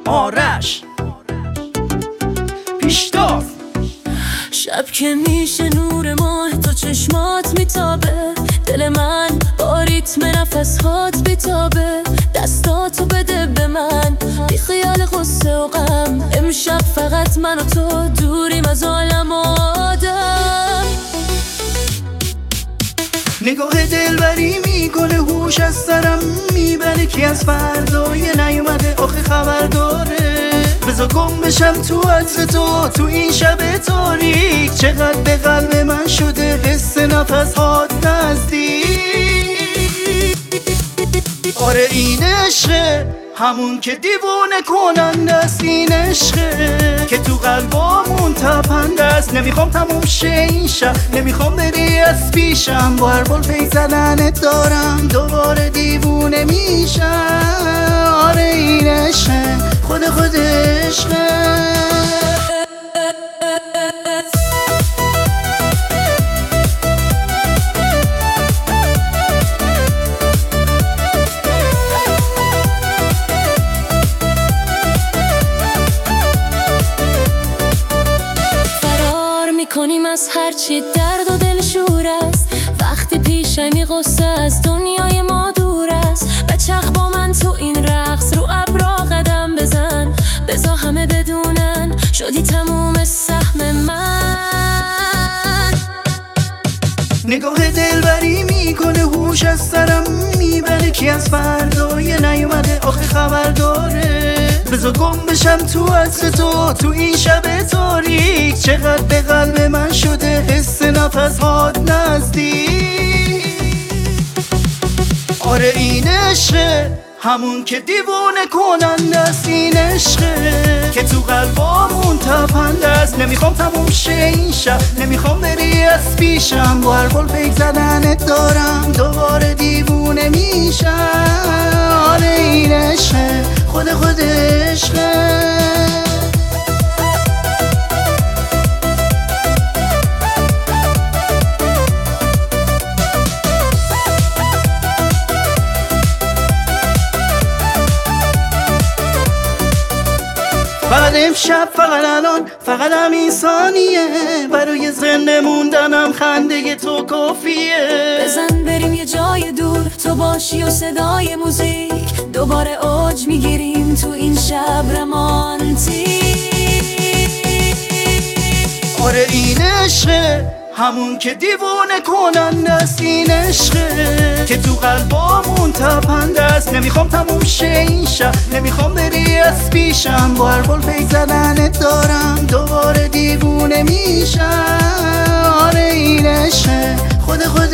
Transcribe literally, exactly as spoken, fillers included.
آرش پیشتاز. شب که میشه نور ماه تو چشمات میتابه، دل من با ریتم نفس هات بیتابه. دستاتو بده به من بی خیال غصه و غم، امشب فقط من و تو دوریم از عالم و آدم. نگاه دلبری میکنه هوش از سرم میبره، کی از فردای نیومده آخه خبر داره. بذار گم بشم تو عطر تو تو این شب تاریک، چقدر به قلب من شده حس نفس هات نزدیک. آره این عشقه همون که دیوونه کننده است، این عشقه که تو قلبامون تپنده است. نمیخوام تموم شه این شب، نمیخوام بری از پیشم، با هر بال پی زدنت دارم دوباره دیوونه میشم. آره این عشقه خود خود عشقه. کنیم از هرچی درد و دل شور است، وقتی پیشمی غصه از دنیای ما دور است. بچرخ با من تو این رقص، رو ابرا قدم بزن، بذار همه بدونن شدی تموم سهم من. نگاه دلبری میکنه هوش از سرم میبره، کی از فردای نیومده آخه خبر داره. بذار گم بشم تو عطر تو تو این شب تاریک، چقدر به قلب من شده حس نفس هات نزدیک. آره این عشقه همون که دیوونه کننده است، این عشقه که تو قلبامون تپنده است. نمیخوام تموم شه این شب، نمیخوام بری از پیشم، با هر بال پی زدنت دارم دوباره دیوونه میشم. آره این عشقه خود خود عشقه. فقط امشب فقط الان فقط همین ثانیه، برای زنده موندنم خنده تو کافیه. بزن بریم یه جای دور، تو باشی و صدای موزیک، دوباره اوج میگیریم تو این شب رمانتیک. آره این عشقه همون که دیوونه کننده است، این عشقه که تو قلبامون تپنده است. نمیخوام تموم شه این شب، نمیخوام بری از پیشم، با هر بال پی زدنت دارم دوباره دیوونه میشم. آره این عشقه خود خود